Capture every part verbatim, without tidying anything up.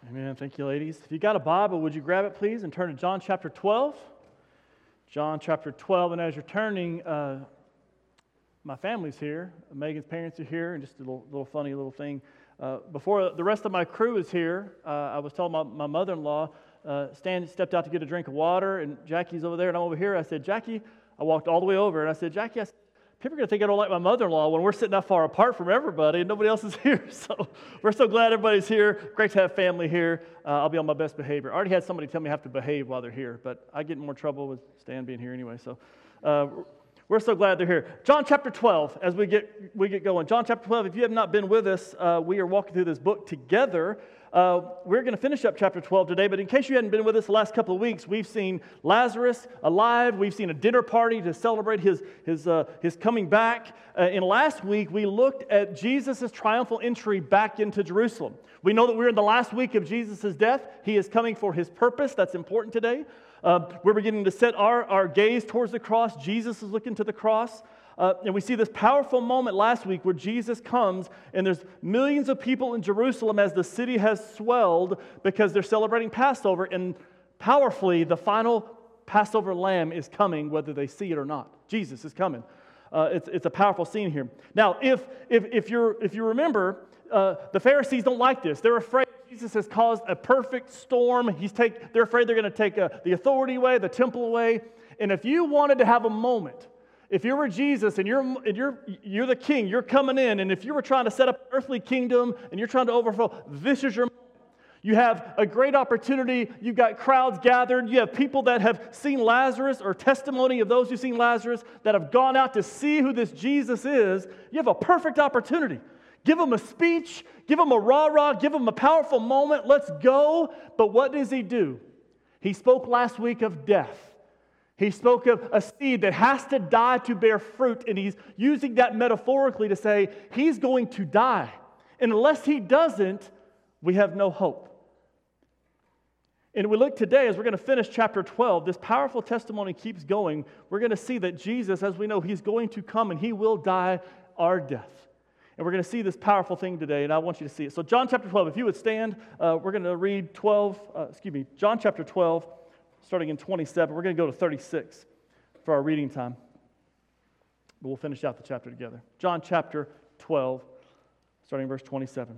Amen. Thank you, ladies. If you got a Bible, would you grab it, please, and turn to John chapter twelve? John chapter twelve, and as you're turning, uh, my family's here. Megan's parents are here, and just a little, little funny little thing. Uh, before the rest of my crew is here, uh, I was telling my, my mother-in-law, uh, Stan stepped out to get a drink of water, and Jackie's over there, and I'm over here. I said, Jackie, I walked all the way over, and I said, Jackie, I said, people are going to think I don't like my mother-in-law when we're sitting that far apart from everybody and nobody else is here. So we're so glad everybody's here. Great to have family here. Uh, I'll be on my best behavior. I already had somebody tell me I have to behave while they're here, but I get in more trouble with Stan being here anyway. So uh, we're so glad they're here. John chapter twelve, as we get we get going. John chapter twelve, if you have not been with us, uh, we are walking through this book together. Uh, we're going to finish up chapter twelve today, but in case you hadn't been with us the last couple of weeks, we've seen Lazarus alive. We've seen a dinner party to celebrate his, his, uh, his coming back. Uh, and last week, we looked at Jesus' triumphal entry back into Jerusalem. We know that we're in the last week of Jesus' death. He is coming for his purpose. That's important today. Uh, we're beginning to set our, our gaze towards the cross. Jesus is looking to the cross. Uh, and we see this powerful moment last week where Jesus comes and there's millions of people in Jerusalem as the city has swelled because they're celebrating Passover, and powerfully the final Passover lamb is coming whether they see it or not. Jesus is coming. Uh, it's, it's a powerful scene here. Now, if, if, if, you're, if you remember, uh, the Pharisees don't like this. They're afraid Jesus has caused a perfect storm. He's take, they're afraid they're going to take uh, the authority away, the temple away. And if you wanted to have a moment, if you were Jesus and you're, and you're, you're the king, you're coming in, and if you were trying to set up an earthly kingdom and you're trying to overthrow, this is your moment. You have a great opportunity. You've got crowds gathered. You have people that have seen Lazarus or testimony of those who've seen Lazarus that have gone out to see who this Jesus is. You have a perfect opportunity. Give him a speech. Give him a rah-rah. Give him a powerful moment. Let's go. But what does he do? He spoke last week of death. He spoke of a seed that has to die to bear fruit, and he's using that metaphorically to say he's going to die. And unless he doesn't, we have no hope. And we look today, as we're going to finish chapter twelve, this powerful testimony keeps going. We're going to see that Jesus, as we know, he's going to come and he will die our death. And we're going to see this powerful thing today, and I want you to see it. So John chapter twelve, if you would stand, uh, we're going to read twelve, uh, excuse me, John chapter twelve, starting in twenty-seven. We're going to go to thirty-six for our reading time. But we'll finish out the chapter together. John chapter twelve, starting in verse twenty-seven.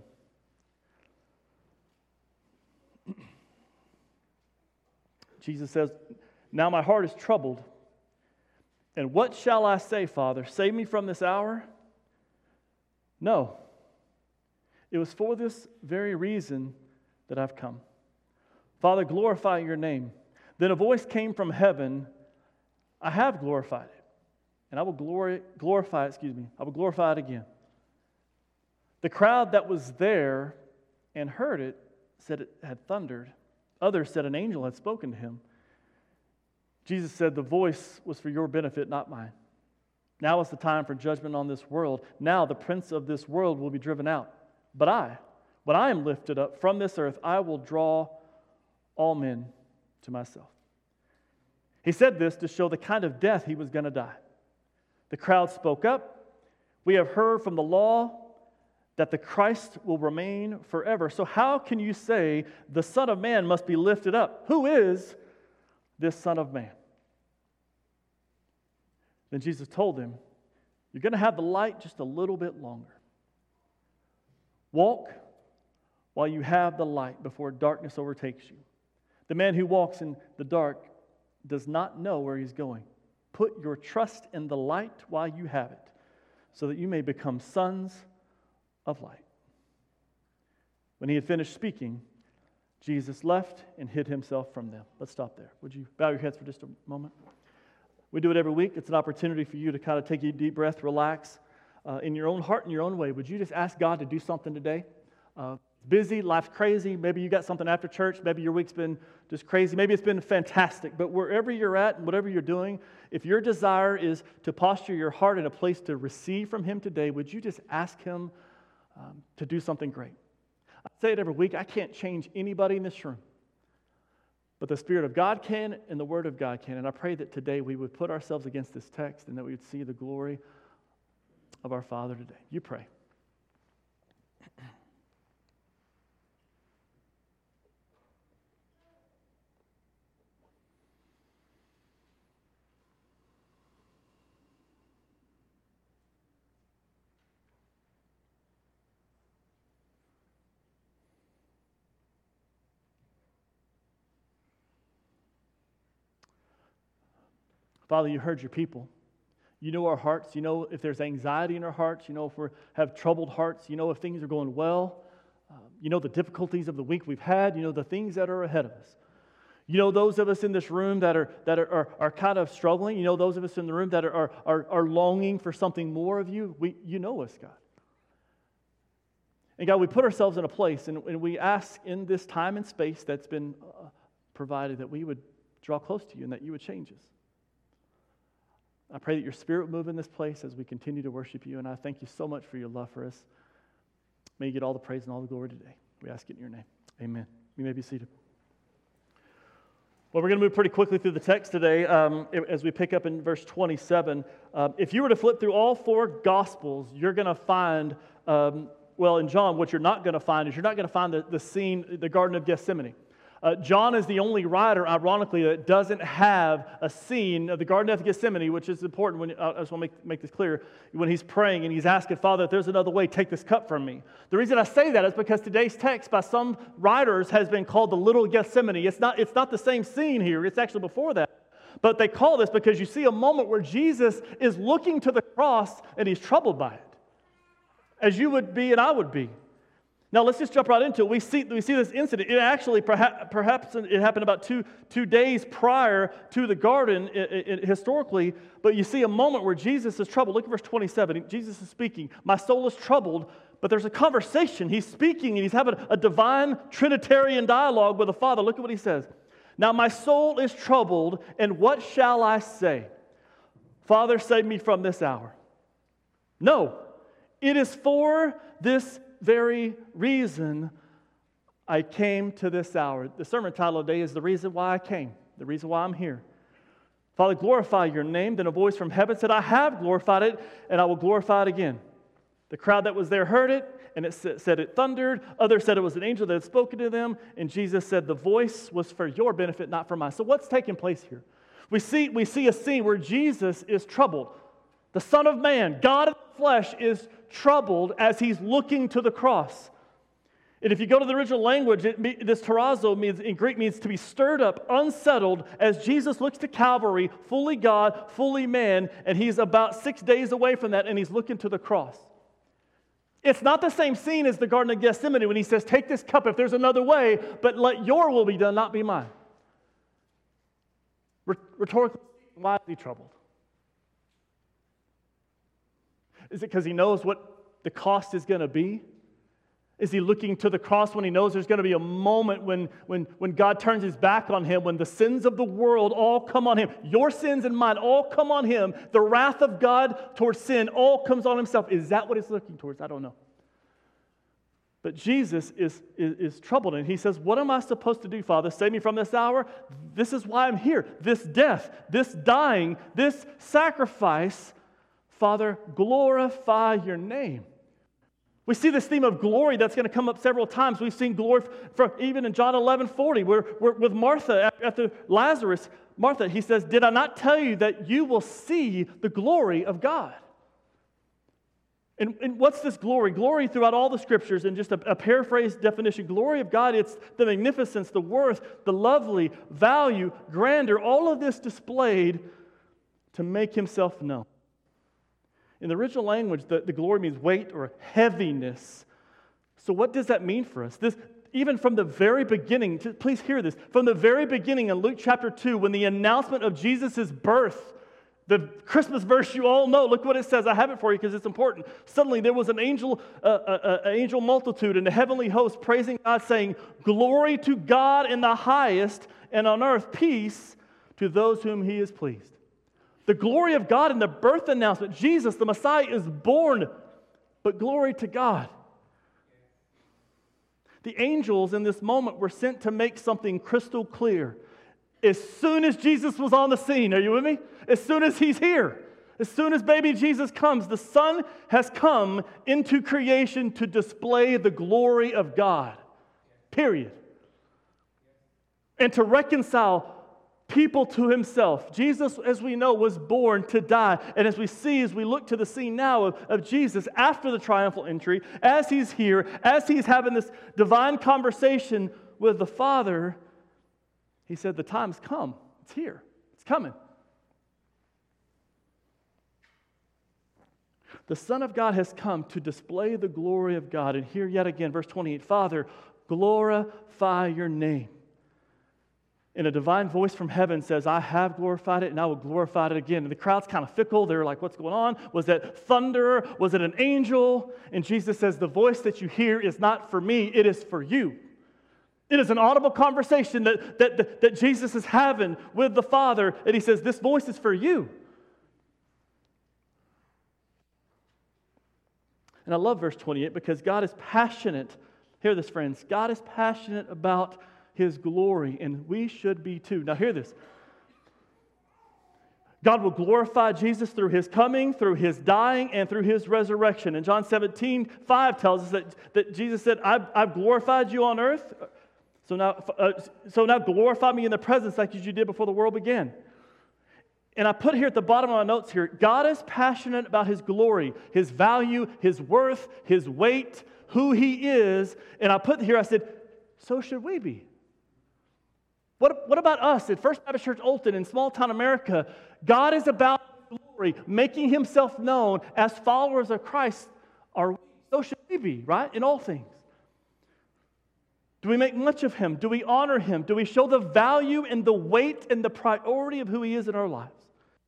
Jesus says, "Now my heart is troubled. And what shall I say, Father? Save me from this hour? No. It was for this very reason that I've come. Father, glorify your name." Then a voice came from heaven, "I have glorified it, and I will glory, glorify it, excuse me, I will glorify it again." The crowd that was there and heard it said it had thundered. Others said an angel had spoken to him. Jesus said, "The voice was for your benefit, not mine. Now is the time for judgment on this world. Now the prince of this world will be driven out. But I, when I am lifted up from this earth, I will draw all men to myself." He said this to show the kind of death he was going to die. The crowd spoke up. "We have heard from the law that the Christ will remain forever. So how can you say the Son of Man must be lifted up? Who is this Son of Man?" Then Jesus told him, "You're going to have the light just a little bit longer. Walk while you have the light before darkness overtakes you. The man who walks in the dark does not know where he's going. Put your trust in the light while you have it, so that you may become sons of light." When he had finished speaking, Jesus left and hid himself from them. Let's stop there. Would you bow your heads for just a moment? We do it every week. It's an opportunity for you to kind of take a deep breath, relax uh, in your own heart, in your own way. Would you just ask God to do something today? Uh, busy, life's crazy. Maybe you got something after church. Maybe your week's been just crazy. Maybe it's been fantastic. But wherever you're at and whatever you're doing, if your desire is to posture your heart in a place to receive from him today, would you just ask him um, to do something great? I say it every week. I can't change anybody in this room. But the Spirit of God can and the Word of God can. And I pray that today we would put ourselves against this text and that we would see the glory of our Father today. You pray. Father, you heard your people. You know our hearts. You know if there's anxiety in our hearts. You know if we have troubled hearts. You know if things are going well. Uh, you know the difficulties of the week we've had. You know the things that are ahead of us. You know those of us in this room that are that are, are, are kind of struggling. You know those of us in the room that are, are, are longing for something more of you. We, you know us, God. And God, we put ourselves in a place and, and we ask in this time and space that's been uh, provided that we would draw close to you and that you would change us. I pray that your Spirit would move in this place as we continue to worship you, and I thank you so much for your love for us. May you get all the praise and all the glory today. We ask it in your name. Amen. You may be seated. Well, we're going to move pretty quickly through the text today um, as we pick up in verse twenty-seven. Um, if you were to flip through all four Gospels, you're going to find, um, well, in John, what you're not going to find is you're not going to find the, the scene, the Garden of Gethsemane. Uh, John is the only writer, ironically, that doesn't have a scene of the Garden of Gethsemane, which is important. When uh, I just want to make, make this clear. When he's praying and he's asking, Father, if there's another way, take this cup from me. The reason I say that is because today's text by some writers has been called the Little Gethsemane. It's not, it's not the same scene here. It's actually before that. But they call this because you see a moment where Jesus is looking to the cross and he's troubled by it, as you would be and I would be. Now, let's just jump right into it. We see, we see this incident. It actually, perhaps, perhaps it happened about two, two days prior to the garden it, it, historically, but you see a moment where Jesus is troubled. Look at verse twenty-seven. Jesus is speaking. My soul is troubled, but there's a conversation. He's speaking, and he's having a divine Trinitarian dialogue with the Father. Look at what he says. Now, my soul is troubled, and what shall I say? Father, save me from this hour. No, it is for this very reason I came to this hour. The sermon title today is The Reason Why I Came, the reason why I'm here. Father, glorify your name. Then a voice from heaven said, I have glorified it, and I will glorify it again. The crowd that was there heard it, and it said it thundered. Others said it was an angel that had spoken to them, and Jesus said the voice was for your benefit, not for mine. So what's taking place here? We see, we see a scene where Jesus is troubled. The Son of Man, God of the flesh, is troubled as he's looking to the cross. And if you go to the original language, it, this tarazo means, in Greek means to be stirred up, unsettled, as Jesus looks to Calvary, fully God, fully man, and he's about six days away from that, and he's looking to the cross. It's not the same scene as the Garden of Gethsemane when he says, take this cup if there's another way, but let your will be done, not be mine. Rhetorically, why is he troubled? Is it because he knows what the cost is going to be? Is he looking to the cross when he knows there's going to be a moment when, when, when God turns his back on him, when the sins of the world all come on him, your sins and mine all come on him, the wrath of God towards sin all comes on himself? Is that what he's looking towards? I don't know. But Jesus is, is, is troubled, and he says, what am I supposed to do, Father? Save me from this hour? This is why I'm here. This death, this dying, this sacrifice, Father, glorify your name. We see this theme of glory that's going to come up several times. We've seen glory from even in John eleven forty, where, where with Martha, after Lazarus, Martha, he says, did I not tell you that you will see the glory of God? And, and what's this glory? Glory throughout all the scriptures, and just a, a paraphrased definition, glory of God, it's the magnificence, the worth, the lovely, value, grandeur, all of this displayed to make himself known. In the original language, the, the glory means weight or heaviness. So what does that mean for us? This, even from the very beginning, please hear this, from the very beginning in Luke chapter two, when the announcement of Jesus' birth, the Christmas verse you all know, look what it says. I have it for you because it's important. Suddenly there was an angel, uh, uh, uh, angel multitude and the heavenly host praising God, saying, glory to God in the highest, and on earth peace to those whom he is pleased. The glory of God in the birth announcement. Jesus, the Messiah, is born, but glory to God. The angels in this moment were sent to make something crystal clear. As soon as Jesus was on the scene, are you with me? As soon as he's here, as soon as baby Jesus comes, the Son has come into creation to display the glory of God. Period. And to reconcile people to himself. Jesus, as we know, was born to die. And as we see, as we look to the scene now of, of Jesus after the triumphal entry, as he's here, as he's having this divine conversation with the Father, he said, the time's come. It's here. It's coming. The Son of God has come to display the glory of God. And here yet again, verse twenty-eight, Father, glorify your name. And a divine voice from heaven says, I have glorified it and I will glorify it again. And the crowd's kind of fickle. They're like, what's going on? Was that thunder? Was it an angel? And Jesus says, the voice that you hear is not for me, it is for you. It is an audible conversation that, that, that, that Jesus is having with the Father. And he says, this voice is for you. And I love verse twenty-eight because God is passionate. Hear this, friends. God is passionate about His glory, and we should be too. Now hear this. God will glorify Jesus through His coming, through His dying, and through His resurrection. And John seventeen five tells us that, that Jesus said, I've, I've glorified you on earth, so now, uh, so now glorify me in the presence like you did before the world began. And I put here at the bottom of my notes here, God is passionate about His glory, His value, His worth, His weight, who He is. And I put here, I said, so should we be. What, what about us at First Baptist Church Olton in small town America? God is about glory, making Himself known as followers of Christ. Are we? So should we be, right? In all things. Do we make much of Him? Do we honor Him? Do we show the value and the weight and the priority of who He is in our lives?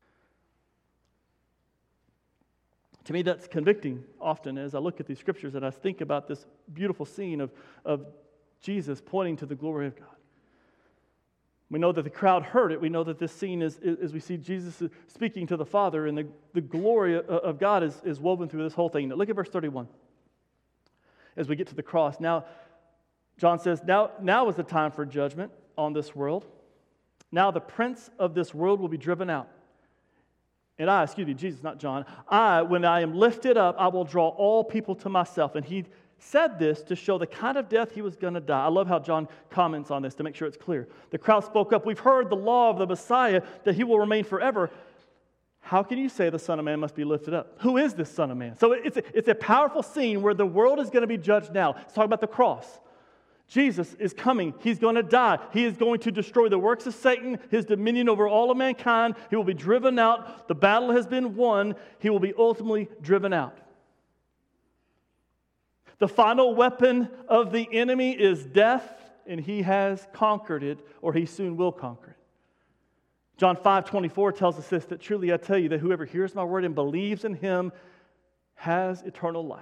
To me, that's convicting often as I look at these scriptures and I think about this beautiful scene of, of Jesus pointing to the glory of God. We know that the crowd heard it. We know that this scene is, as we see Jesus speaking to the Father, and the, the glory of God is, is woven through this whole thing. Now, look at verse thirty-one. As we get to the cross. Now, John says, now, now is the time for judgment on this world. Now the prince of this world will be driven out. And I, excuse me, Jesus, not John, I, when I am lifted up, I will draw all people to myself. And he said this to show the kind of death he was going to die. I love how John comments on this to make sure it's clear. The crowd spoke up, we've heard the law of the Messiah, that He will remain forever. How can you say the Son of Man must be lifted up? Who is this Son of Man? So it's a, it's a powerful scene where the world is going to be judged now. Let's talk about the cross. Jesus is coming. He's going to die. He is going to destroy the works of Satan, his dominion over all of mankind. He will be driven out. The battle has been won. He will be ultimately driven out. The final weapon of the enemy is death, and he has conquered it, or he soon will conquer it. John five twenty-four tells us this, that truly I tell you that whoever hears my word and believes in Him has eternal life.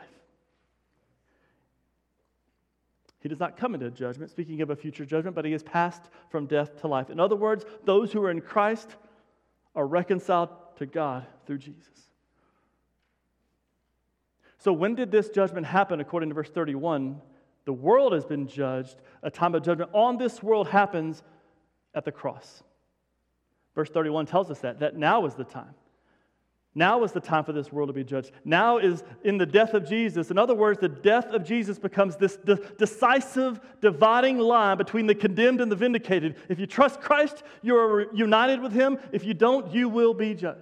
He does not come into judgment, speaking of a future judgment, but He is passed from death to life. In other words, those who are in Christ are reconciled to God through Jesus. So when did this judgment happen? According to verse thirty-one, the world has been judged. A time of judgment on this world happens at the cross. Verse thirty-one tells us that, that now is the time. Now is the time for this world to be judged. Now is in the death of Jesus. In other words, the death of Jesus becomes this de- decisive dividing line between the condemned and the vindicated. If you trust Christ, you are united with Him. If you don't, you will be judged.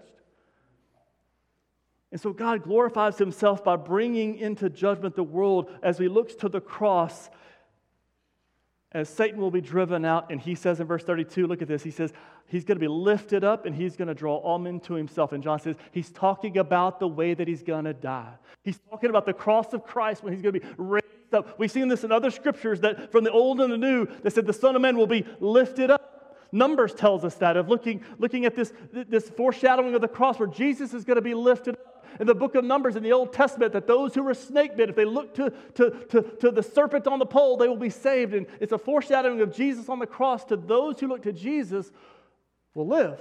And so God glorifies Himself by bringing into judgment the world as He looks to the cross, as Satan will be driven out. And He says in verse thirty-two, look at this, He says, He's going to be lifted up and He's going to draw all men to Himself. And John says, He's talking about the way that He's going to die. He's talking about the cross of Christ when He's going to be raised up. We've seen this in other scriptures that from the Old and the New that said the Son of Man will be lifted up. Numbers tells us that, of looking, looking at this, this foreshadowing of the cross where Jesus is going to be lifted up. In the book of Numbers in the Old Testament, that those who were snake bit, if they look to, to, to, to the serpent on the pole, they will be saved. And it's a foreshadowing of Jesus on the cross. To those who look to Jesus will live.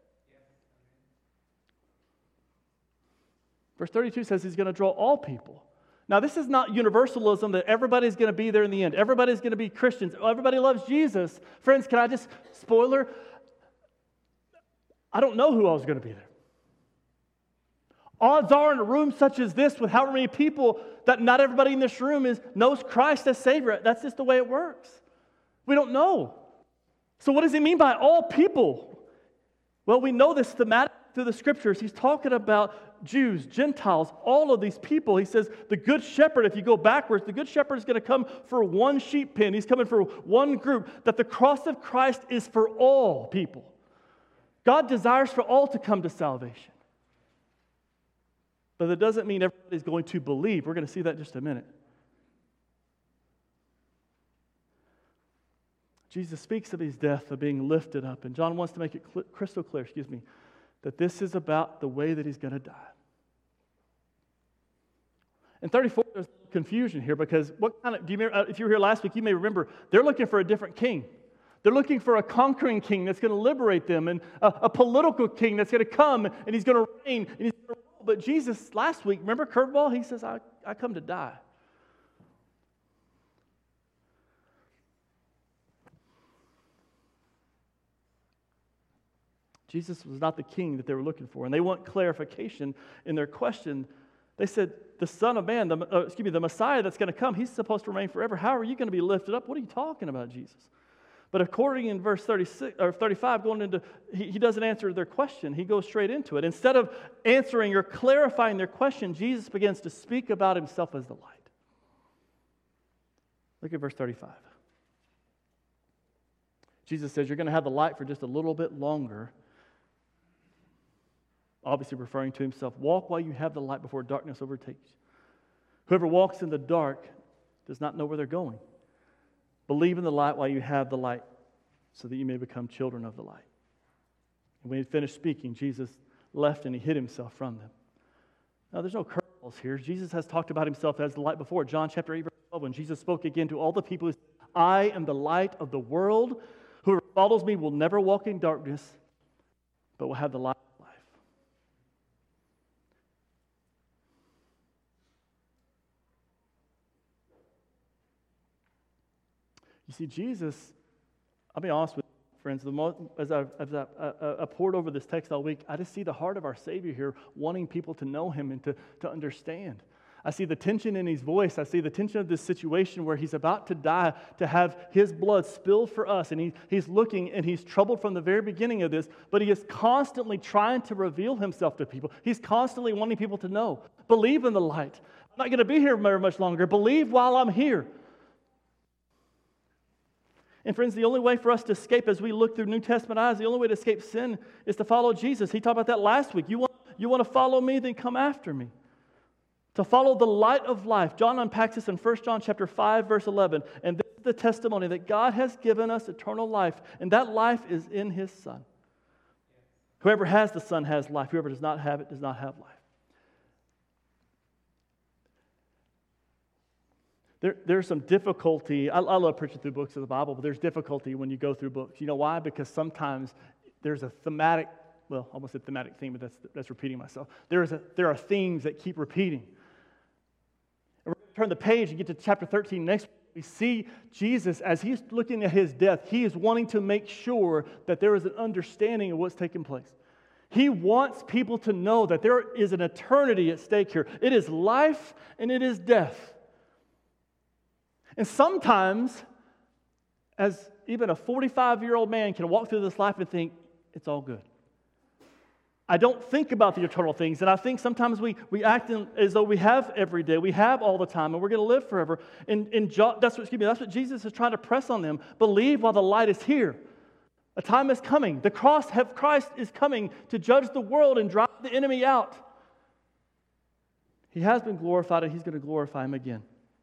Verse thirty-two says He's going to draw all people. Now, this is not universalism that everybody's going to be there in the end. Everybody's going to be Christians. Everybody loves Jesus. Friends, can I just, spoiler, I don't know who else is going to be there. Odds are in a room such as this with however many people that not everybody in this room is knows Christ as Savior. That's just the way it works. We don't know. So what does He mean by all people? Well, we know this thematic through the Scriptures. He's talking about Jews, Gentiles, all of these people. He says the Good Shepherd, if you go backwards, the Good Shepherd is going to come for one sheep pen. He's coming for one group. That the cross of Christ is for all people. God desires for all to come to salvation. But that doesn't mean everybody's going to believe. We're going to see that in just a minute. Jesus speaks of his death, of being lifted up, and John wants to make it cl- crystal clear, excuse me, that this is about the way that he's going to die. In thirty-four, there's confusion here because what kind of, do you remember, if you were here last week, you may remember, they're looking for a different king. They're looking for a conquering king that's going to liberate them and a, a political king that's going to come and he's going to reign and he's going to rule. But Jesus, last week, remember curveball? He says, I, I come to die. Jesus was not the king that they were looking for, and they want clarification in their question. They said, the Son of Man, the, uh, excuse me, the Messiah that's going to come, he's supposed to remain forever. How are you going to be lifted up? What are you talking about, Jesus? But according in verse thirty-six or thirty-five, going into, he, he doesn't answer their question. He goes straight into it. Instead of answering or clarifying their question, Jesus begins to speak about himself as the light. Look at verse thirty-five. Jesus says, you're going to have the light for just a little bit longer. Obviously referring to himself. Walk while you have the light before darkness overtakes you. Whoever walks in the dark does not know where they're going. Believe in the light while you have the light so that you may become children of the light. And when he finished speaking, Jesus left and he hid himself from them. Now, there's no curveballs here. Jesus has talked about himself as the light before. John chapter eight, verse twelve, when Jesus spoke again to all the people, he said, I am the light of the world. Whoever follows me will never walk in darkness, but will have the light of life. You see, Jesus, I'll be honest with you, friends, the most, as I as I, I, I poured over this text all week, I just see the heart of our Savior here wanting people to know him and to, to understand. I see the tension in his voice. I see the tension of this situation where he's about to die, to have his blood spilled for us. And he, he's looking and he's troubled from the very beginning of this, but he is constantly trying to reveal himself to people. He's constantly wanting people to know. Believe in the light. I'm not going to be here very much longer. Believe while I'm here. And friends, the only way for us to escape as we look through New Testament eyes, the only way to escape sin is to follow Jesus. He talked about that last week. You want, you want to follow me, then come after me. To follow the light of life. John unpacks this in First John chapter five, verse eleven. And this is the testimony that God has given us eternal life, and that life is in his Son. Whoever has the Son has life. Whoever does not have it does not have life. There, there's some difficulty. I, I love preaching through books of the Bible, but there's difficulty when you go through books. You know why? Because sometimes there's a thematic, well, almost a thematic theme, but that's, that's repeating myself. There, is a, there are themes that keep repeating. And we're going to turn the page and get to chapter thirteen next week. We see Jesus, as he's looking at his death, he is wanting to make sure that there is an understanding of what's taking place. He wants people to know that there is an eternity at stake here. It is life and it is death. And sometimes, as even a forty-five-year-old man can walk through this life and think, it's all good. I don't think about the eternal things, and I think sometimes we, we act in, as though we have every day, we have all the time, and we're going to live forever. And, and John, that's what, excuse me, that's what Jesus is trying to press on them. Believe while the light is here. A time is coming. The cross of Christ is coming to judge the world and drive the enemy out. He has been glorified, and he's going to glorify him again.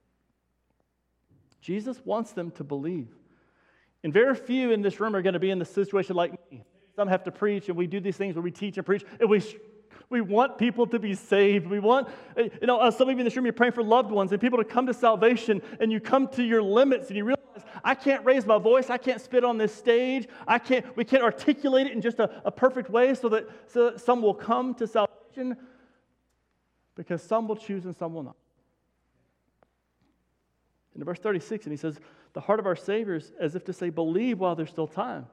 Jesus wants them to believe. And very few in this room are going to be in the situation like me. Some have to preach, and we do these things where we teach and preach, and we we want people to be saved. We want, you know, uh, some of you in this room, you're praying for loved ones and people to come to salvation, and you come to your limits, and you realize, I can't raise my voice, I can't spit on this stage, I can't, we can't articulate it in just a, a perfect way so that, so that some will come to salvation, because some will choose and some will not. In verse thirty-six, and he says, the heart of our Savior is as if to say, believe while there's still time.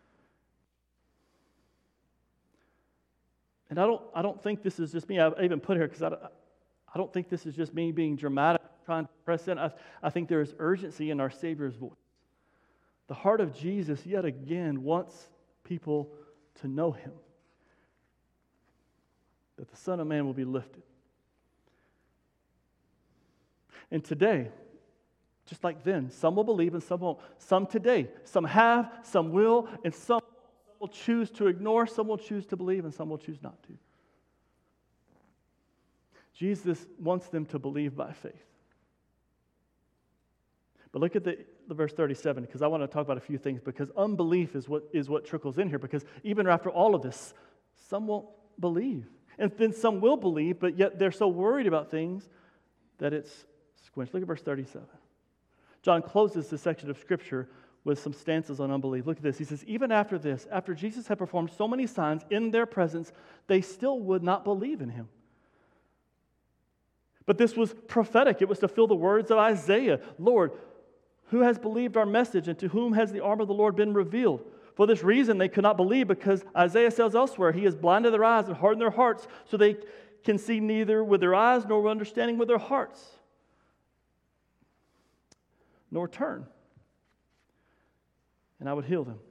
And I don't, I don't think this is just me. I even put here because I, I don't think this is just me being dramatic, trying to press in. I, I think there is urgency in our Savior's voice. The heart of Jesus, yet again, wants people to know him. That the Son of Man will be lifted. And today, just like then, some will believe and some won't. Some today, some have, some will, and some will choose to ignore, some will choose to believe, and some will choose not to. Jesus wants them to believe by faith. But look at the, the verse thirty-seven, because I want to talk about a few things, because unbelief is what is what trickles in here, because even after all of this, some won't believe. And then some will believe, but yet they're so worried about things that it's squenched. Look at verse thirty-seven. John closes this section of Scripture with some stanzas on unbelief. Look at this. He says, even after this, after Jesus had performed so many signs in their presence, they still would not believe in him. But this was prophetic. It was to fill the words of Isaiah. Lord, who has believed our message, and to whom has the arm of the Lord been revealed? For this reason they could not believe, because Isaiah says elsewhere, he has blinded their eyes and hardened their hearts, so they can see neither with their eyes nor understanding with their hearts, nor turn, and I would heal them.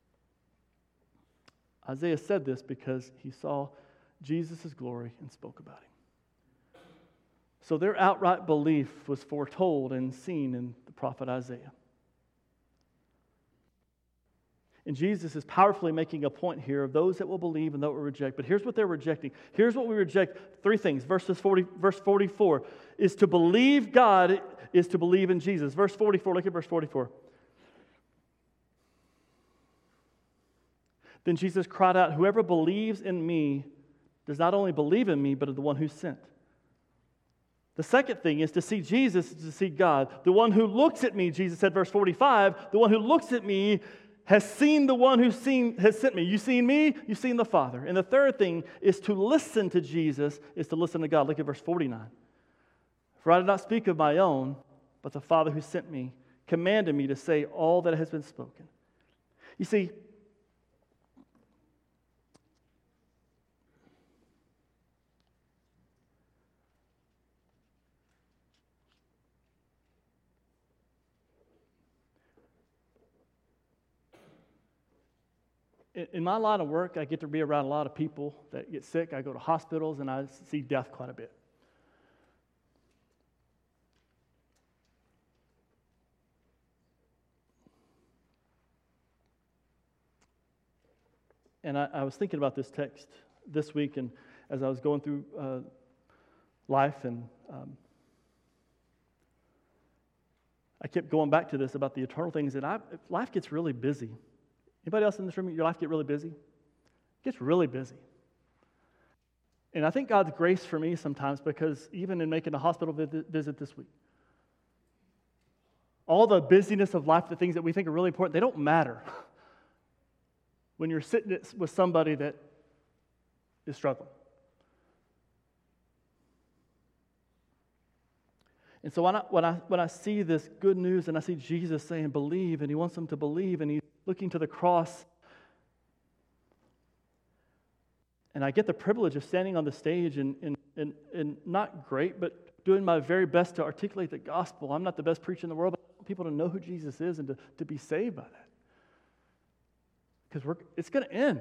Isaiah said this because he saw Jesus' glory and spoke about him. So their outright belief was foretold and seen in the prophet Isaiah. And Jesus is powerfully making a point here of those that will believe and those that will reject. But here's what they're rejecting. Here's what we reject. Three things. Verses forty, verse forty-four is to believe God is to believe in Jesus. Verse forty-four, look at verse forty-four. Then Jesus cried out, whoever believes in me does not only believe in me, but in the one who sent. The second thing is to see Jesus is to see God. The one who looks at me, Jesus said, verse forty-five, the one who looks at me has seen the one who seen, has sent me. You've seen me, you've seen the Father. And the third thing is to listen to Jesus, is to listen to God. Look at verse forty-nine. For I did not speak of my own, but the Father who sent me commanded me to say all that has been spoken. You see, in my line of work, I get to be around a lot of people that get sick. I go to hospitals, and I see death quite a bit. And I, I was thinking about this text this week, and as I was going through uh, life, and um, I kept going back to this about the eternal things, and I, life gets really busy. Anybody else in this room, your life get really busy? It gets really busy. And I think God's grace for me sometimes, because even in making a hospital visit this week, all the busyness of life, the things that we think are really important, they don't matter when you're sitting with somebody that is struggling. And so when I, when I, when I see this good news and I see Jesus saying believe, and he wants them to believe, and he's looking to the cross, and I get the privilege of standing on the stage and, and, and, and not great, but doing my very best to articulate the gospel. I'm not the best preacher in the world, but I want people to know who Jesus is and to, to be saved by that. Because we're it's going to end.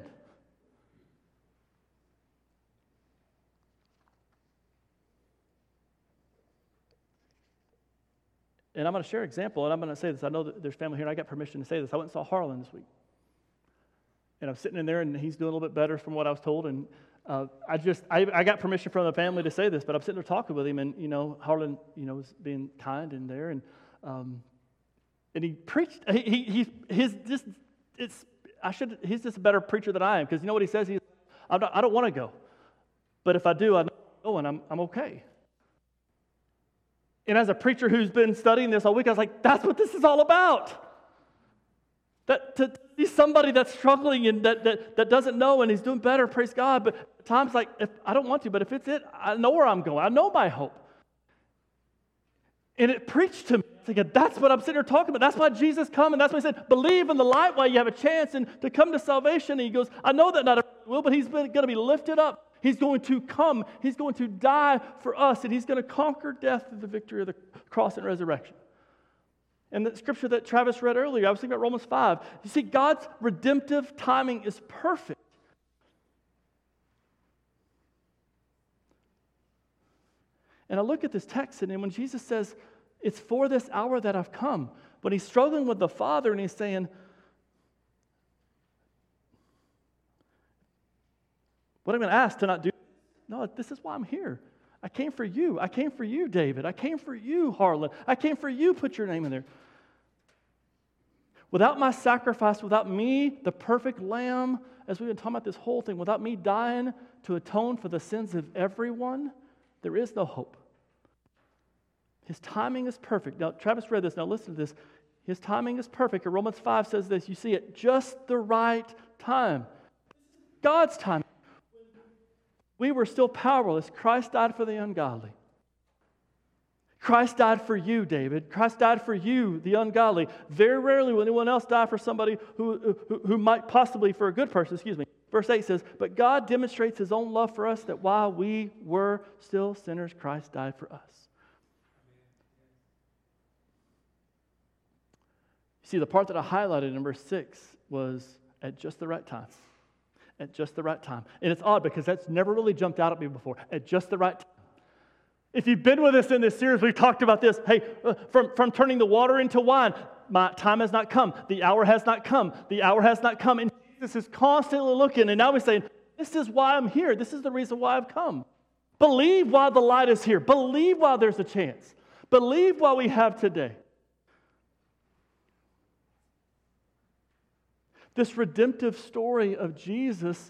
And I'm going to share an example, and I'm going to say this. I know that there's family here, and I got permission to say this. I went and saw Harlan this week. And I'm sitting in there, and he's doing a little bit better from what I was told. And uh, I just, I, I got permission from the family to say this, but I'm sitting there talking with him, and, you know, Harlan, you know, was being kind in there. And um, and he preached, he, he, he his, just, it's, I should, he's just a better preacher than I am, because you know what he says? He's, I'm not, I don't want to go. But if I do, I know I'm going, I'm, I'm okay. And as a preacher who's been studying this all week, I was like, that's what this is all about. That to see somebody that's struggling and that, that, that doesn't know, and he's doing better, praise God. But at times, like, if I don't want to, but if it's it, I know where I'm going. I know my hope. And it preached to me. Thinking, that's what I'm sitting here talking about. That's why Jesus come, and that's why he said, believe in the light while you have a chance and to come to salvation. And he goes, I know that not everyone will, but he's going to be lifted up. He's going to come. He's going to die for us, and he's going to conquer death through the victory of the cross and resurrection. And the scripture that Travis read earlier, I was thinking about Romans five. You see, God's redemptive timing is perfect. And I look at this text, and when Jesus says, it's for this hour that I've come, but he's struggling with the Father, and he's saying, what am I going to ask to not do? No, this is why I'm here. I came for you. I came for you, David. I came for you, Harlan. I came for you. Put your name in there. Without my sacrifice, without me, the perfect lamb, as we've been talking about this whole thing, without me dying to atone for the sins of everyone, there is no hope. His timing is perfect. Now, Travis read this. Now, listen to this. His timing is perfect. And Romans five says this. You see it, just the right time. God's time. We were still powerless. Christ died for the ungodly. Christ died for you, David. Christ died for you, the ungodly. Very rarely will anyone else die for somebody who, who, who might possibly, for a good person, excuse me. Verse eight says, but God demonstrates His own love for us, that while we were still sinners, Christ died for us. You see, the part that I highlighted in verse six was at just the right time. At just the right time. And it's odd because that's never really jumped out at me before. At just the right time. If you've been with us in this series, we've talked about this. Hey, uh, from, from turning the water into wine, my time has not come. The hour has not come. The hour has not come. And Jesus is constantly looking. And now he's saying, this is why I'm here. This is the reason why I've come. Believe while the light is here. Believe while there's a chance. Believe while we have today. This redemptive story of Jesus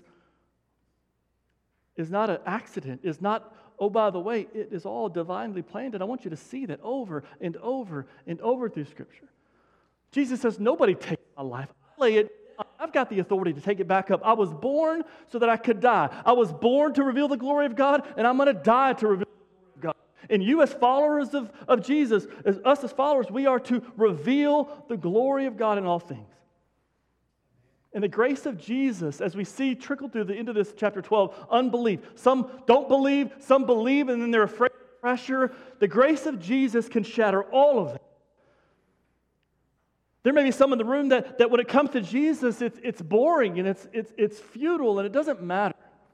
is not an accident, is not, oh, by the way, it is all divinely planned. And I want you to see that over and over and over through Scripture. Jesus says, nobody takes my life. I lay it down. I've got the authority to take it back up. I was born so that I could die. I was born to reveal the glory of God, and I'm going to die to reveal the glory of God. And you as followers of, of Jesus, as us as followers, we are to reveal the glory of God in all things. And the grace of Jesus, as we see trickle through the end of this chapter twelve, unbelief. Some don't believe, some believe, and then they're afraid of pressure. The grace of Jesus can shatter all of that. There may be some in the room that, that when it comes to Jesus, it's, it's boring and it's, it's, it's futile and it doesn't matter.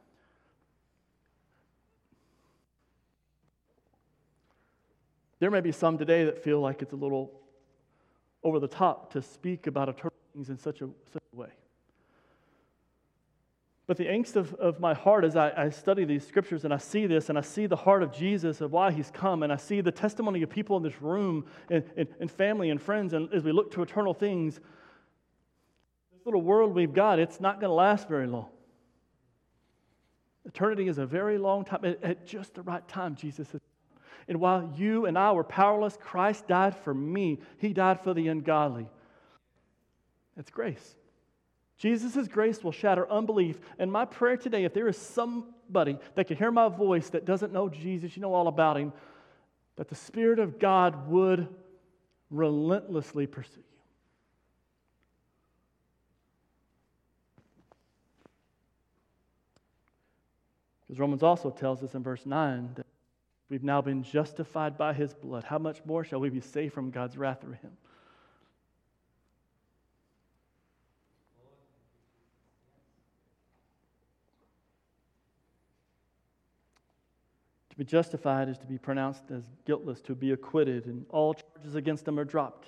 There may be some today that feel like it's a little over the top to speak about eternal things in such a, such a way. But the angst of, of my heart as I, I study these scriptures and I see this and I see the heart of Jesus of why He's come and I see the testimony of people in this room and, and, and family and friends, and as we look to eternal things, this little world we've got, it's not going to last very long. Eternity is a very long time. At, at just the right time, Jesus has come. And while you and I were powerless, Christ died for me. He died for the ungodly. That's grace. Jesus' grace will shatter unbelief. And my prayer today, if there is somebody that can hear my voice that doesn't know Jesus, you know all about Him, that the Spirit of God would relentlessly pursue you. Because Romans also tells us in verse nine that we've now been justified by His blood. How much more shall we be saved from God's wrath through Him? To be justified is to be pronounced as guiltless, to be acquitted, and all charges against them are dropped.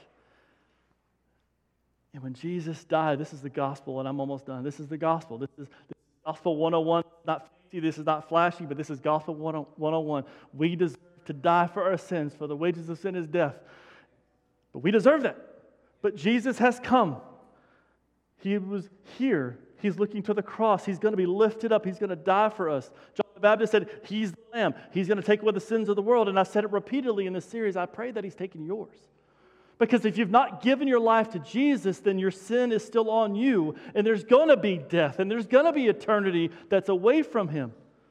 And when Jesus died, this is the gospel, and I'm almost done. This is the gospel. This is, this is gospel one oh one. Not fancy, this is not flashy, but this is gospel one oh one. We deserve to die for our sins, for the wages of sin is death. But we deserve that. But Jesus has come. He was here. He's looking to the cross. He's going to be lifted up. He's going to die for us. John the Baptist said, He's the Lamb. He's going to take away the sins of the world. And I said it repeatedly in this series. I pray that He's taking yours. Because if you've not given your life to Jesus, then your sin is still on you. And there's going to be death. And there's going to be eternity that's away from Him.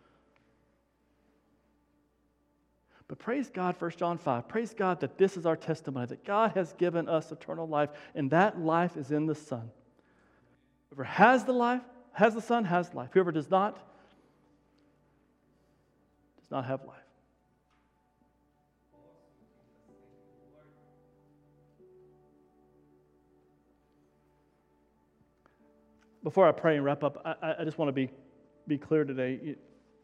But praise God, First John five. Praise God that this is our testimony, that God has given us eternal life. And that life is in the Son. Whoever has the life, has the Son, has life. Whoever does not, does not have life. Before I pray and wrap up, I, I just want to be, be clear today.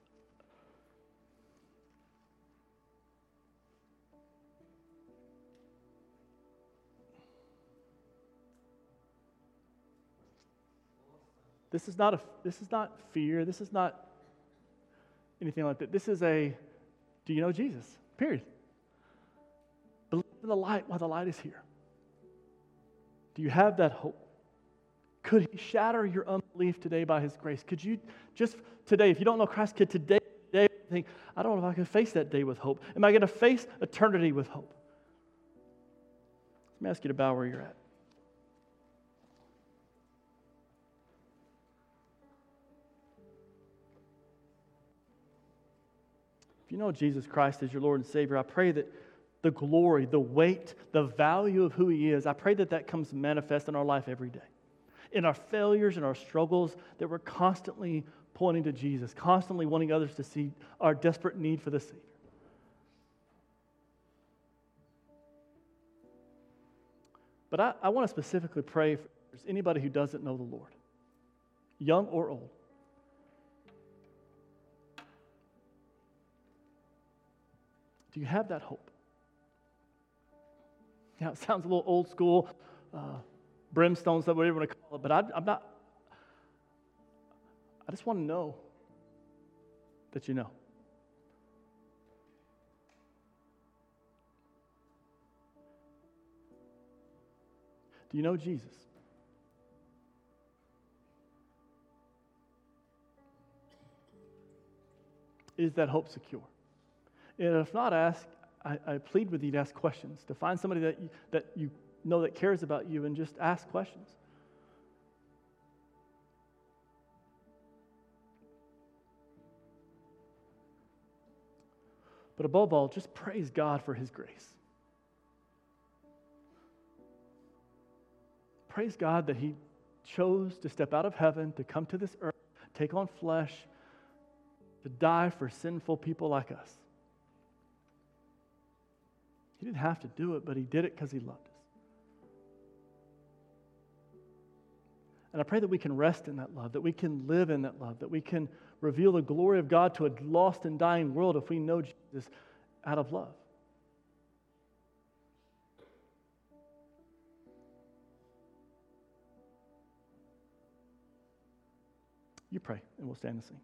This is not a, this is not fear. This is not anything like that. This is a, Do you know Jesus? Period. Believe in the light while the light is here. Do you have that hope? Could He shatter your unbelief today by His grace? Could you just today, if you don't know Christ, could today, today think, I don't know if I can face that day with hope. Am I going to face eternity with hope? Let me ask you to bow where you're at. If you know Jesus Christ as your Lord and Savior, I pray that the glory, the weight, the value of who He is, I pray that that comes manifest in our life every day. In our failures and our struggles, that we're constantly pointing to Jesus, constantly wanting others to see our desperate need for the Savior. But I, I want to specifically pray for anybody who doesn't know the Lord, young or old. Do you have that hope? Now, it sounds a little old school, uh, brimstone stuff, whatever you want to call it, but I, I'm not, I just want to know that you know. Do you know Jesus? Is that hope secure? And if not, ask, I, I plead with you to ask questions, to find somebody that you, that you know that cares about you and just ask questions. But above all, just praise God for His grace. Praise God that He chose to step out of heaven, to come to this earth, take on flesh, to die for sinful people like us. He didn't have to do it, but He did it because He loved us. And I pray that we can rest in that love, that we can live in that love, that we can reveal the glory of God to a lost and dying world if we know Jesus out of love. You pray, and we'll stand and sing.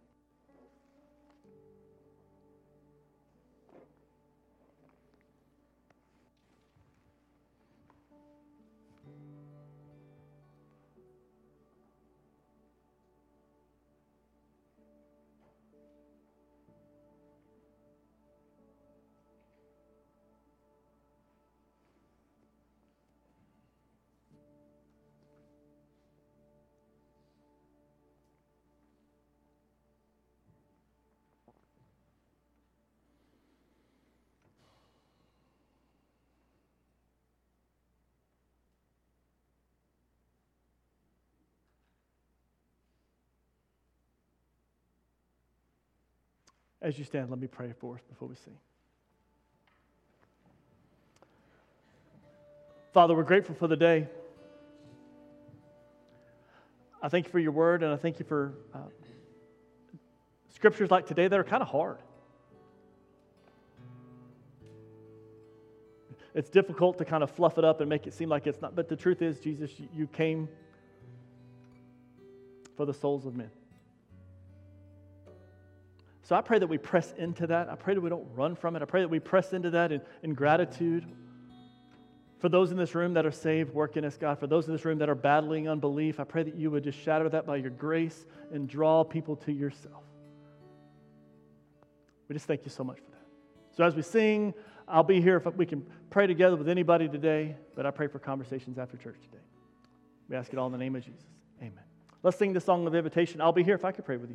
As you stand, let me pray for us before we sing. Father, we're grateful for the day. I thank you for your word, and I thank you for uh, scriptures like today that are kind of hard. It's difficult to kind of fluff it up and make it seem like it's not, but the truth is, Jesus, you came for the souls of men. So I pray that we press into that. I pray that we don't run from it. I pray that we press into that in, in gratitude. For those in this room that are saved, work in us, God. For those in this room that are battling unbelief, I pray that you would just shatter that by your grace and draw people to yourself. We just thank you so much for that. So as we sing, I'll be here if we can pray together with anybody today, but I pray for conversations after church today. We ask it all in the name of Jesus. Amen. Let's sing the song of invitation. I'll be here if I could pray with you.